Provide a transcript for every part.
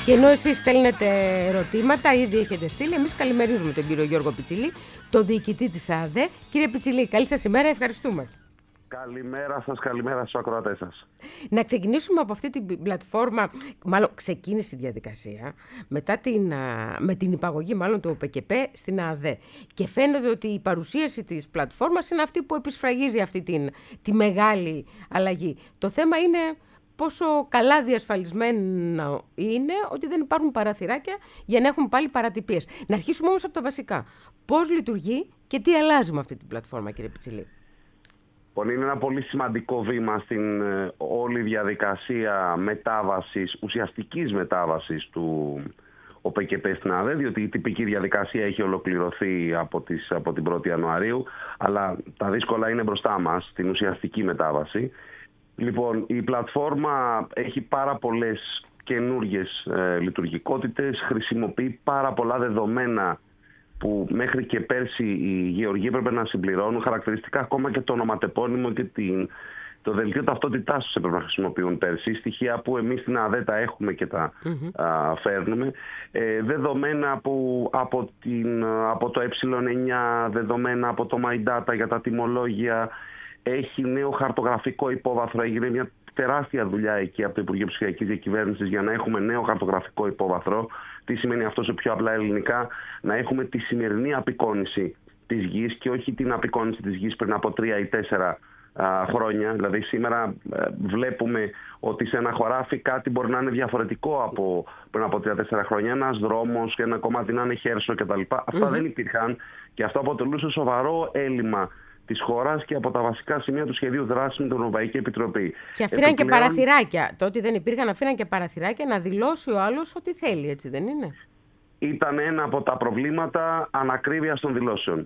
Και ενώ εσείς στέλνετε ερωτήματα, ήδη έχετε στείλει, εμείς καλημερίζουμε τον κύριο Γιώργο Πιτσιλή, το διοικητή της ΑΔΕ. Κύριε Πιτσιλή, καλή σας ημέρα, ευχαριστούμε. Καλημέρα σας, καλημέρα στους ακροατές σας. Να ξεκινήσουμε από αυτή την πλατφόρμα, μάλλον ξεκίνησε η διαδικασία με την υπαγωγή μάλλον του ΟΠΕΚΕΠΕ στην ΑΔΕ. Και φαίνεται ότι η παρουσίαση της πλατφόρμας είναι αυτή που επισφραγίζει αυτή τη μεγάλη αλλαγή. Το θέμα είναι πόσο καλά διασφαλισμένο είναι ότι δεν υπάρχουν παραθυράκια για να έχουμε πάλι παρατυπίες. Να αρχίσουμε όμως από τα βασικά. Πώς λειτουργεί και τι αλλάζει με αυτή την πλατφόρμα, κύριε Πιτσιλή? Είναι ένα πολύ σημαντικό βήμα στην όλη διαδικασία ουσιαστικής μετάβασης του ΟΠΕΚΕΠΕ στην ΑΔΕ, διότι η τυπική διαδικασία έχει ολοκληρωθεί από την 1η Ιανουαρίου, αλλά τα δύσκολα είναι μπροστά μας, στην ουσιαστική μετάβαση. Λοιπόν, η πλατφόρμα έχει πάρα πολλές καινούργιες λειτουργικότητες, χρησιμοποιεί πάρα πολλά δεδομένα που μέχρι και πέρσι οι γεωργοί έπρεπε να συμπληρώνουν, χαρακτηριστικά ακόμα και το ονοματεπώνυμο και το δελτίο ταυτότητάς τους έπρεπε να χρησιμοποιούν πέρσι, στοιχεία που εμείς στην ΑΔΕ τα έχουμε και τα φέρνουμε, δεδομένα που από το ε9, δεδομένα από το My Data για τα τιμολόγια, έχει νέο χαρτογραφικό υπόβαθρο, έγινε μια τεράστια δουλειά εκεί από το Υπουργείο Ψηφιακής Διακυβέρνησης για να έχουμε νέο χαρτογραφικό υπόβαθρο. Τι σημαίνει αυτό σε πιο απλά ελληνικά? Να έχουμε τη σημερινή απεικόνηση της γης και όχι την απεικόνηση της γης πριν από 3 ή 4 χρόνια. Δηλαδή σήμερα βλέπουμε ότι σε ένα χωράφι κάτι μπορεί να είναι διαφορετικό από πριν από 3-4 χρόνια. Ένας δρόμος, ένα κομμάτι να είναι χέρσο κτλ. Αυτά δεν υπήρχαν και αυτό αποτελούσε σοβαρό έλλειμμα της χώρας και από τα βασικά σημεία του σχεδίου δράσης με την Ευρωπαϊκή Επιτροπή. Και αφήναν και παραθυράκια. Το ότι δεν υπήρχαν, αφήναν και παραθυράκια να δηλώσει ο άλλος ό,τι θέλει, έτσι δεν είναι? Ήταν ένα από τα προβλήματα ανακρίβειας των δηλώσεων.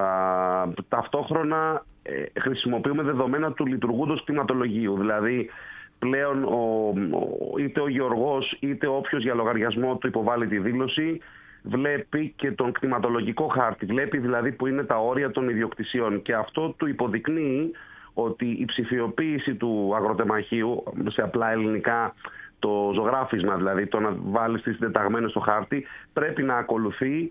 Ταυτόχρονα χρησιμοποιούμε δεδομένα του λειτουργούντος κτηματολογίου. Δηλαδή πλέον είτε ο γεωργός είτε όποιος για λογαριασμό του υποβάλλει τη δήλωση βλέπει και τον κτηματολογικό χάρτη. Βλέπει δηλαδή που είναι τα όρια των ιδιοκτησιών. Και αυτό του υποδεικνύει ότι η ψηφιοποίηση του αγροτεμαχίου, σε απλά ελληνικά το ζωγράφισμα, δηλαδή το να βάλεις τις συντεταγμένες στο χάρτη, πρέπει να ακολουθεί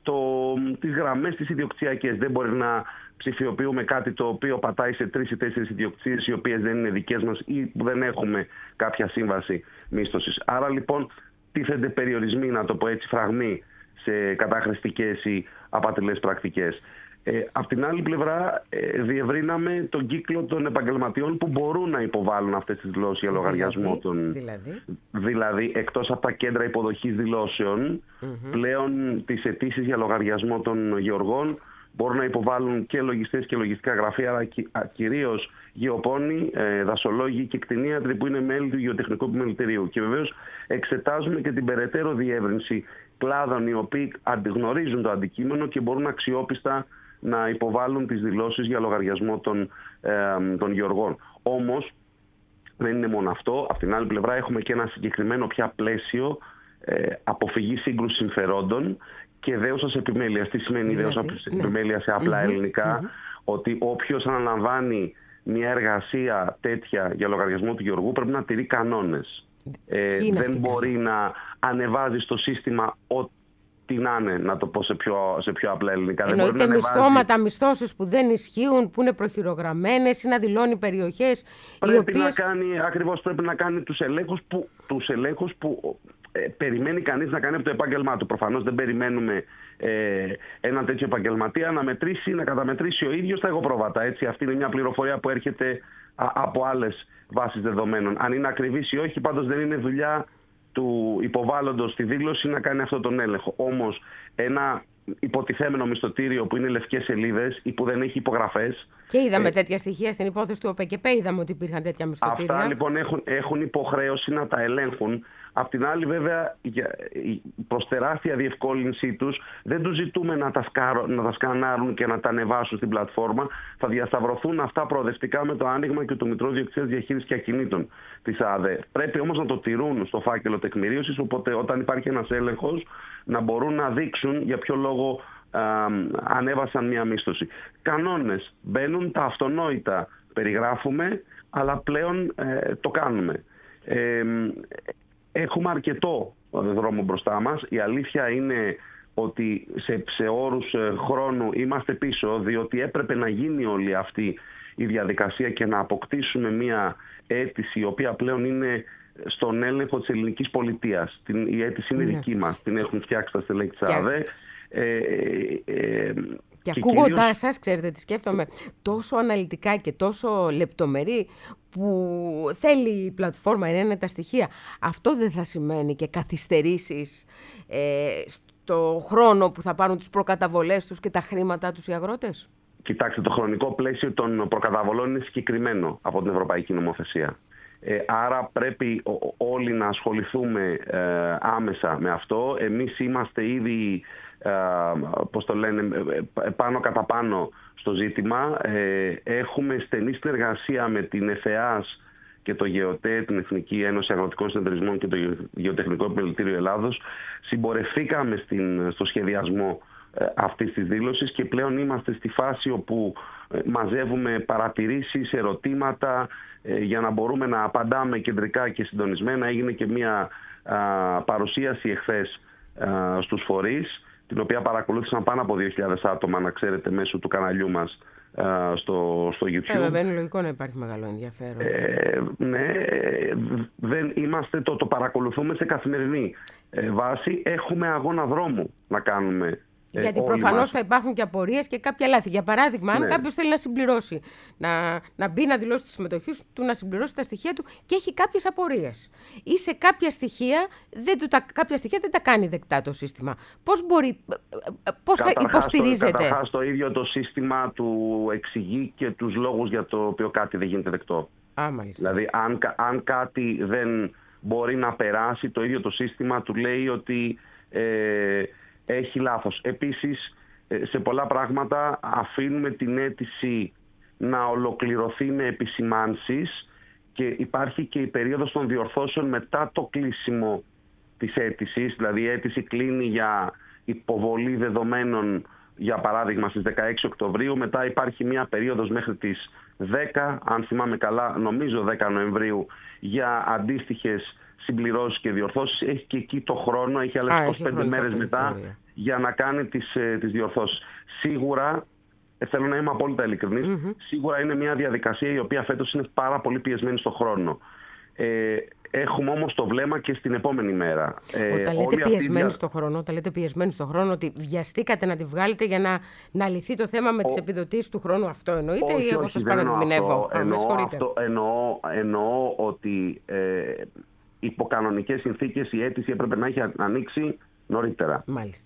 τις γραμμές τις ιδιοκτησιακές. Δεν μπορεί να ψηφιοποιούμε κάτι το οποίο πατάει σε 3 ή 4 ιδιοκτησίες οι οποίες δεν είναι δικές μας ή που δεν έχουμε κάποια σύμβαση μίσθωσης. Άρα λοιπόν τίθενται περιορισμοί, να το πω έτσι, φραγμοί σε καταχρηστικές ή απατηλές πρακτικές. Απ' την άλλη πλευρά διευρύναμε τον κύκλο των επαγγελματιών που μπορούν να υποβάλουν αυτές τις δηλώσεις για λογαριασμό των... Δηλαδή εκτός από τα κέντρα υποδοχής δηλώσεων, πλέον τις αιτήσεις για λογαριασμό των γεωργών μπορούν να υποβάλουν και λογιστές και λογιστικά γραφεία, αλλά κυρίως γεωπόνοι, δασολόγοι και κτηνίατροι που είναι μέλη του Γεωτεχνικού Επιμελητηρίου. Και βεβαίως εξετάζουμε και την περαιτέρω διεύρυνση κλάδων οι οποίοι αντιγνωρίζουν το αντικείμενο και μπορούν αξιόπιστα να υποβάλουν τις δηλώσεις για λογαριασμό των γεωργών. Όμως δεν είναι μόνο αυτό. Από την άλλη πλευρά έχουμε και ένα συγκεκριμένο πια πλαίσιο αποφυγής σύγκρουσης συμφερόντων και δέουσας επιμέλειας. Τι σημαίνει δέουσας επιμέλειας σε απλά ελληνικά? Ότι όποιος αναλαμβάνει μια εργασία τέτοια για λογαριασμό του γεωργού πρέπει να τηρεί κανόνες. Δεν μπορεί να ανεβάζει στο σύστημα ό,τι να είναι, να το πω σε πιο απλά ελληνικά. Εννοείται μισθώματα, μισθώσεις που δεν ισχύουν, που είναι προχειρογραμμένες ή να δηλώνει περιοχές πρέπει να κάνει τους ελέγχους που περιμένει κανείς να κάνει από το επάγγελμά του. Προφανώς δεν περιμένουμε ένα τέτοιο επαγγελματία να καταμετρήσει ο ίδιος τα εγωπρόβατα. Έτσι, αυτή είναι μια πληροφορία που έρχεται από άλλες βάσεις δεδομένων. Αν είναι ακριβής ή όχι, πάντως δεν είναι δουλειά του υποβάλλοντος τη δήλωση να κάνει αυτόν τον έλεγχο. Όμως ένα υποτιθέμενο μισθωτήριο που είναι λευκές σελίδες ή που δεν έχει υπογραφές. Και είδαμε τέτοια στοιχεία στην υπόθεση του ΟΠΕΚΕΠΕ, είδαμε ότι υπήρχαν τέτοια μισθωτήρια. Αυτά λοιπόν έχουν υποχρέωση να τα ελέγχουν. Απ' την άλλη βέβαια προς τεράστια διευκόλυνσή τους δεν τους ζητούμε να τα σκανάρουν και να τα ανεβάσουν στην πλατφόρμα. Θα διασταυρωθούν αυτά προοδευτικά με το άνοιγμα και το Μητρό Διοκτησίας Διαχείρισης και Ακινήτων της ΑΔΕ. Πρέπει όμως να το τηρούν στο φάκελο τεκμηρίωσης, οπότε όταν υπάρχει ένας έλεγχος να μπορούν να δείξουν για ποιο λόγο ανέβασαν μία μίσθωση. Κανόνες μπαίνουν, τα αυτονόητα περιγράφουμε, αλλά πλέον το κάνουμε. Έχουμε αρκετό δρόμο μπροστά μας. Η αλήθεια είναι ότι σε όρους χρόνου είμαστε πίσω, διότι έπρεπε να γίνει όλη αυτή η διαδικασία και να αποκτήσουμε μια αίτηση η οποία πλέον είναι στον έλεγχο της ελληνικής πολιτείας. Η αίτηση είναι δική μας, την έχουν φτιάξει τα στελέχη της ΑΔΕ. Και ακούγοντάς σας, ξέρετε τι σκέφτομαι, τόσο αναλυτικά και τόσο λεπτομερή που θέλει η πλατφόρμα να είναι τα στοιχεία. Αυτό δεν θα σημαίνει και καθυστερήσεις στο χρόνο που θα πάρουν τις προκαταβολές τους και τα χρήματά τους οι αγρότες? Κοιτάξτε, το χρονικό πλαίσιο των προκαταβολών είναι συγκεκριμένο από την Ευρωπαϊκή Νομοθεσία. Άρα πρέπει όλοι να ασχοληθούμε άμεσα με αυτό. Εμείς είμαστε ήδη, πάνω κατά πάνω στο ζήτημα. Έχουμε στενή συνεργασία με την ΕΦΕΑΣ και το ΓΕΟΤΕ, την Εθνική Ένωση Αγροτικών Συνεταιρισμών και το Γεωτεχνικό Επιμελητήριο Ελλάδος. Συμπορευθήκαμε στο σχεδιασμό αυτής της δήλωσης και πλέον είμαστε στη φάση όπου μαζεύουμε παρατηρήσεις, ερωτήματα για να μπορούμε να απαντάμε κεντρικά και συντονισμένα. Έγινε και μια παρουσίαση εχθές στους φορείς, την οποία παρακολούθησαν πάνω από 2.000 άτομα, να ξέρετε, μέσω του καναλιού μας στο YouTube. Βέβαια, είναι λογικό να υπάρχει μεγάλο ενδιαφέρον. Ναι, δεν είμαστε, το παρακολουθούμε σε καθημερινή βάση. Έχουμε αγώνα δρόμου να κάνουμε. Γιατί προφανώς θα υπάρχουν και απορίες και κάποια λάθη. Για παράδειγμα, αν κάποιος θέλει να συμπληρώσει, να μπει να δηλώσει τη συμμετοχή του, να συμπληρώσει τα στοιχεία του και έχει κάποιες απορίες, ή σε κάποια στοιχεία δεν τα κάνει δεκτά το σύστημα. Πώς θα υποστηρίζεται? Καταρχάς, το ίδιο το σύστημα του εξηγεί και τους λόγους για το οποίο κάτι δεν γίνεται δεκτό. Δηλαδή, αν κάτι δεν μπορεί να περάσει, το ίδιο το σύστημα του λέει ότι έχει λάθος. Επίσης, σε πολλά πράγματα αφήνουμε την αίτηση να ολοκληρωθεί με επισημάνσεις και υπάρχει και η περίοδος των διορθώσεων μετά το κλείσιμο της αίτησης. Δηλαδή, η αίτηση κλείνει για υποβολή δεδομένων, για παράδειγμα, στις 16 Οκτωβρίου. Μετά υπάρχει μια περίοδος μέχρι τις 10, αν θυμάμαι καλά, νομίζω 10 Νοεμβρίου, για αντίστοιχες συμπληρώσεις και διορθώσεις. Έχει και εκεί το χρόνο, έχει άλλες 25 μέρες μετά για να κάνει τις διορθώσεις. Σίγουρα, θέλω να είμαι απόλυτα ειλικρινής, σίγουρα είναι μια διαδικασία η οποία φέτος είναι πάρα πολύ πιεσμένη στο χρόνο. Έχουμε όμως το βλέμμα και στην επόμενη μέρα. Όταν λέτε πιεσμένη στο χρόνο, ότι βιαστήκατε να τη βγάλετε για να λυθεί το θέμα με τις επιδοτήσεις του χρόνου, αυτό εννοείται? Ή εγώ σας παραδεινεύω? Εννοώ ότι υπό κανονικές συνθήκες η αίτηση έπρεπε να έχει ανοίξει νωρίτερα.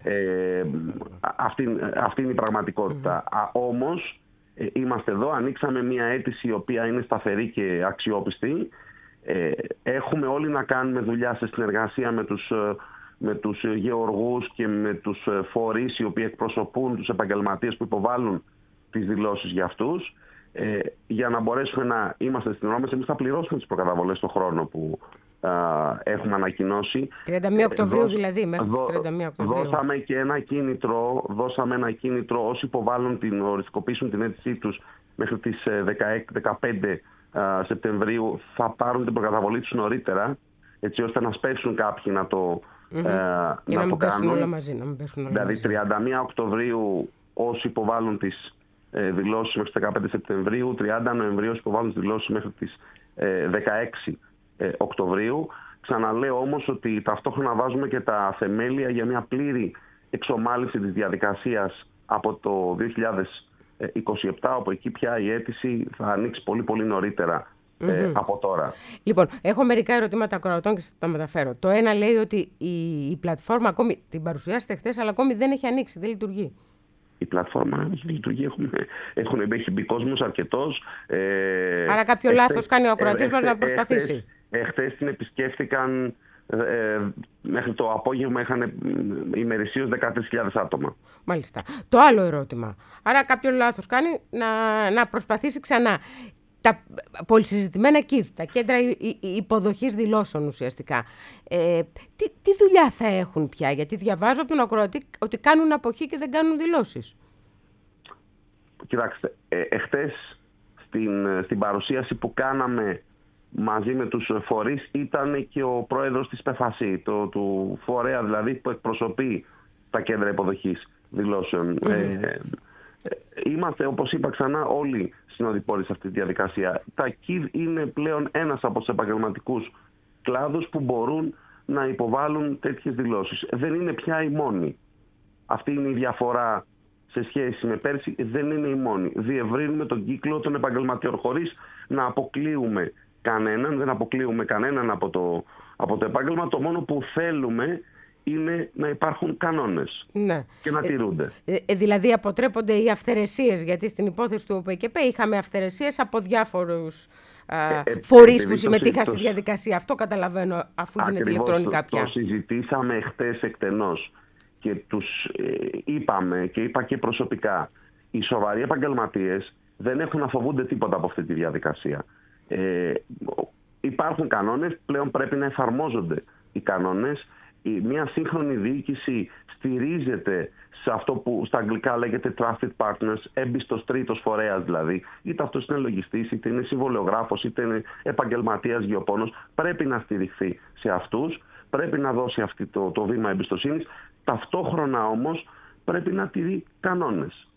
Αυτή είναι η πραγματικότητα. Όμως είμαστε εδώ, ανοίξαμε μια αίτηση η οποία είναι σταθερή και αξιόπιστη. Έχουμε όλοι να κάνουμε δουλειά σε συνεργασία με τους γεωργούς και με τους φορείς οι οποίοι εκπροσωπούν τους επαγγελματίες που υποβάλλουν τις δηλώσεις για αυτούς, για να μπορέσουμε να είμαστε στην ώρα μας. Εμείς θα πληρώσουμε τις προκαταβολές στον χρόνο που έχουμε ανακοινώσει. 31 Οκτωβρίου δηλαδή, μέχρι τις 31 Οκτωβρίου. Δώσαμε ένα κίνητρο όσοι υποβάλλουν οριστικοποιήσουν την αίτησή τους μέχρι τις 15 Σεπτεμβρίου, θα πάρουν την προκαταβολή τους νωρίτερα, έτσι ώστε να σπεύσουν κάποιοι να το κάνουν όλα μαζί. Δηλαδή 31 Οκτωβρίου όσοι υποβάλλουν τις δηλώσεις μέχρι τις 15 Σεπτεμβρίου, 30 Νοεμβρίου όσοι υποβάλλουν τις δηλώσεις μέχρι τις 16 Οκτωβρίου. Ξαναλέω όμως ότι ταυτόχρονα βάζουμε και τα θεμέλια για μια πλήρη εξομάλυνση της διαδικασίας από το 2027, όπου εκεί πια η αίτηση θα ανοίξει πολύ πολύ νωρίτερα από τώρα. Λοιπόν, έχω μερικά ερωτήματα ακροατών και θα τα μεταφέρω. Το ένα λέει ότι η πλατφόρμα ακόμη την παρουσιάσετε χθες, αλλά ακόμη δεν έχει ανοίξει, δεν λειτουργεί. Η πλατφόρμα έχει λειτουργεί, έχει μπει κόσμος αρκετός. Άρα κάποιο λάθος κάνει ο ακροατής μας να προσπαθήσει. Εχθές την επισκέφθηκαν, μέχρι το απόγευμα είχαν ημερησίως 13.000 άτομα. Μάλιστα. Το άλλο ερώτημα. Άρα κάποιο λάθος κάνει να προσπαθήσει ξανά. Τα πολυσυζητημένα ΚΙΔ, τα κέντρα υποδοχής δηλώσεων ουσιαστικά, τι δουλειά θα έχουν πια? Γιατί διαβάζω από τον ακροατή ότι κάνουν αποχή και δεν κάνουν δηλώσεις. Κοιτάξτε, εχθές στην παρουσίαση που κάναμε μαζί με τους φορείς ήταν και ο πρόεδρος της ΠΕΦΑΣΥ, του φορέα δηλαδή που εκπροσωπεί τα κέντρα υποδοχής δηλώσεων. Είμαστε, όπως είπα ξανά, όλοι συνοδοιπόροι σε αυτή τη διαδικασία. Τα KID είναι πλέον ένας από τους επαγγελματικούς κλάδους που μπορούν να υποβάλουν τέτοιες δηλώσεις. Δεν είναι πια οι μόνοι. Αυτή είναι η διαφορά σε σχέση με πέρσι. Δεν είναι οι μόνοι. Διευρύνουμε τον κύκλο των επαγγελματιών χωρίς να αποκλείουμε κανέναν. Δεν αποκλείουμε κανέναν από το επάγγελμα. Το μόνο που θέλουμε είναι να υπάρχουν κανόνες και να τηρούνται. Δηλαδή αποτρέπονται οι αυθαιρεσίες, γιατί στην υπόθεση του ΟΠΕΚΕΠΕ είχαμε αυθαιρεσίες από διάφορους φορείς που συμμετείχαν στη διαδικασία. Αυτό καταλαβαίνω, αφού γίνεται ηλεκτρονικά πια. Το συζητήσαμε χτες εκτενώς και τους είπαμε και είπα και προσωπικά, οι σοβαροί επαγγελματίες δεν έχουν να φοβούνται τίποτα από αυτή τη διαδικασία. Υπάρχουν κανόνες, πλέον πρέπει να εφαρμόζονται οι κανόνες. Μια σύγχρονη διοίκηση στηρίζεται σε αυτό που στα αγγλικά λέγεται trusted partners, έμπιστος τρίτος φορέας δηλαδή. Είτε αυτός είναι λογιστής, είτε είναι συμβολεογράφος, είτε είναι επαγγελματίας γεωπόνος. Πρέπει να στηριχθεί σε αυτούς, πρέπει να δώσει αυτό το βήμα εμπιστοσύνης. Ταυτόχρονα όμως πρέπει να τηρεί κανόνες.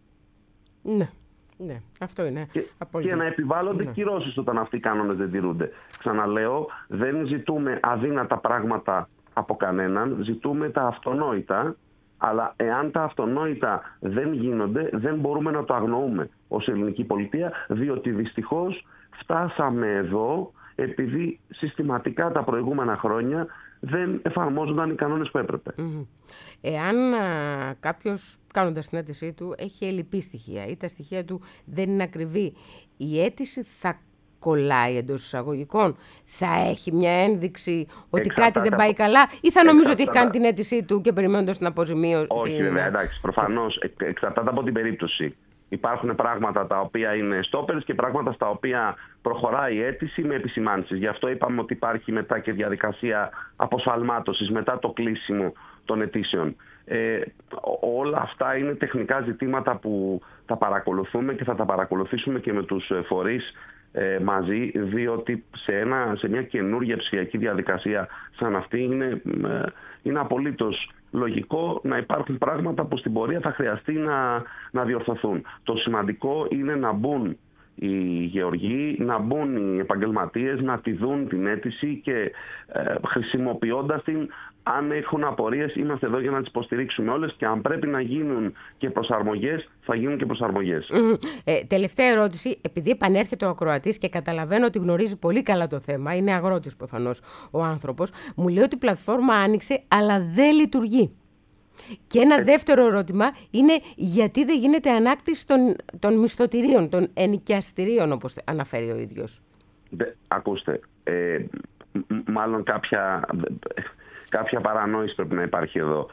Ναι, αυτό είναι. Και να επιβάλλονται κυρώσεις όταν αυτοί οι κανόνες δεν τηρούνται. Ξαναλέω, δεν ζητούμε αδύνατα πράγματα από κανέναν, ζητούμε τα αυτονόητα, αλλά εάν τα αυτονόητα δεν γίνονται, δεν μπορούμε να το αγνοούμε ως ελληνική πολιτεία, διότι δυστυχώς φτάσαμε εδώ επειδή συστηματικά τα προηγούμενα χρόνια δεν εφαρμόζονταν οι κανόνες που έπρεπε. Εάν κάποιος κάνοντας την αίτησή του έχει ελλειπή στοιχεία ή τα στοιχεία του δεν είναι ακριβή, η αίτηση θα κολλάει εντός εισαγωγικών, θα έχει μια ένδειξη ότι κάτι δεν πάει καλά, ή θα νομίζω ότι έχει κάνει την αίτησή του και περιμένοντας την αποζημίωση? Όχι, βέβαια, εντάξει, προφανώς εξαρτάται από την περίπτωση. Υπάρχουν πράγματα τα οποία είναι stoppers και πράγματα στα οποία προχωράει η αίτηση με επισημάνσεις. Γι' αυτό είπαμε ότι υπάρχει μετά και διαδικασία αποσφαλμάτωσης μετά το κλείσιμο των αιτήσεων. Όλα αυτά είναι τεχνικά ζητήματα που τα παρακολουθούμε και θα τα παρακολουθήσουμε και με τους φορείς μαζί, διότι σε μια καινούργια ψηφιακή διαδικασία σαν αυτή είναι απολύτως λογικό να υπάρχουν πράγματα που στην πορεία θα χρειαστεί να διορθωθούν. Το σημαντικό είναι να μπουν οι γεωργοί, να μπουν οι επαγγελματίες, να τη δουν την αίτηση και χρησιμοποιώντας την, αν έχουν απορίες, είμαστε εδώ για να τις υποστηρίξουμε όλες και αν πρέπει να γίνουν και προσαρμογές, θα γίνουν και προσαρμογές. Τελευταία ερώτηση, επειδή επανέρχεται ο ακροατής και καταλαβαίνω ότι γνωρίζει πολύ καλά το θέμα, είναι αγρότης προφανώς ο άνθρωπος, μου λέει ότι η πλατφόρμα άνοιξε αλλά δεν λειτουργεί. Και ένα δεύτερο ερώτημα είναι γιατί δεν γίνεται ανάκτηση των μισθωτηρίων, των ενοικιαστηρίων, όπως αναφέρει ο ίδιος. Ακούστε, μάλλον κάποια παρανόηση πρέπει να υπάρχει εδώ.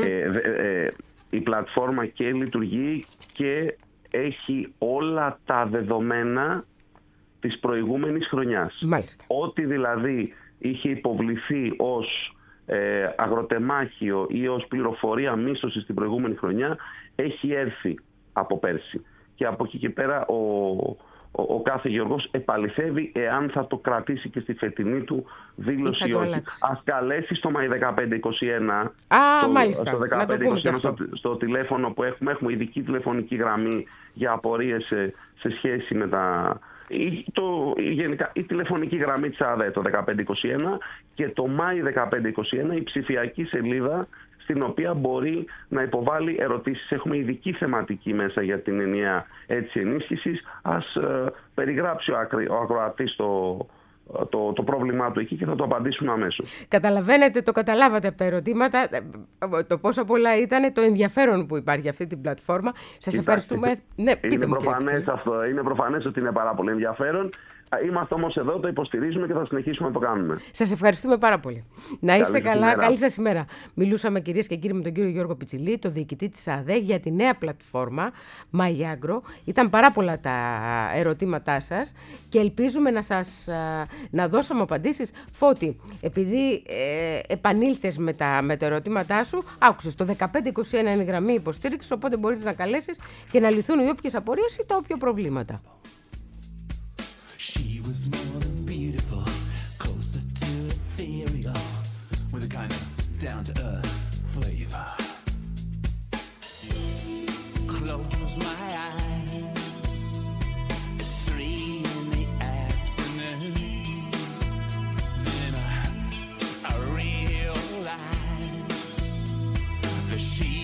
Η πλατφόρμα και λειτουργεί και έχει όλα τα δεδομένα της προηγούμενης χρονιάς. Μάλιστα. Ό,τι δηλαδή είχε υποβληθεί ως αγροτεμάχιο ή ως πληροφορία μίσθωσης στην προηγούμενη χρονιά έχει έρθει από πέρσι. Και από εκεί και πέρα ο κάθε γεωργός επαληθεύει εάν θα το κρατήσει και στη φετινή του δήλωση ή όχι. Ας καλέσει στο ΜΑΙ 1521, στο 1521 στο τηλέφωνο που έχουμε ειδική τηλεφωνική γραμμή για απορίες σε σχέση με γενικά η τηλεφωνική γραμμή της ΑΔΕ το 1521 και το ΜΑΙ 1521 η ψηφιακή σελίδα στην οποία μπορεί να υποβάλει ερωτήσεις. Έχουμε ειδική θεματική μέσα για την ενιαία αίτηση ενίσχυσης. Ας περιγράψει ο ακροατής το πρόβλημά του εκεί και θα το απαντήσουμε αμέσως. Καταλαβαίνετε, το καταλάβατε από τα ερωτήματα, το πόσο πολλά ήταν το ενδιαφέρον που υπάρχει αυτή την πλατφόρμα. Σας ευχαριστούμε. Ναι, πείτε μου, είναι προφανές ότι είναι πάρα πολύ ενδιαφέρον. Είμαστε όμως εδώ, το υποστηρίζουμε και θα συνεχίσουμε να το κάνουμε. Σας ευχαριστούμε πάρα πολύ. Να είστε καλά. Καλή σας ημέρα. Μιλούσαμε, κυρίες και κύριοι, με τον κύριο Γιώργο Πιτσιλή, το διοικητή της ΑΔΕ, για τη νέα πλατφόρμα MyAgro. Ήταν πάρα πολλά τα ερωτήματά σας και ελπίζουμε να δώσουμε απαντήσεις. Φώτη, επειδή επανήλθες με τα ερωτήματά σου, άκουσες, το 1521 είναι η γραμμή υποστήριξης, οπότε μπορείτε να καλέσεις και να λυθούν οι όποιες απορίες ή τα όποια προβλήματα. She was more than beautiful. down to earth flavor. Close my eyes, it's 3 in the afternoon. Then I realize that she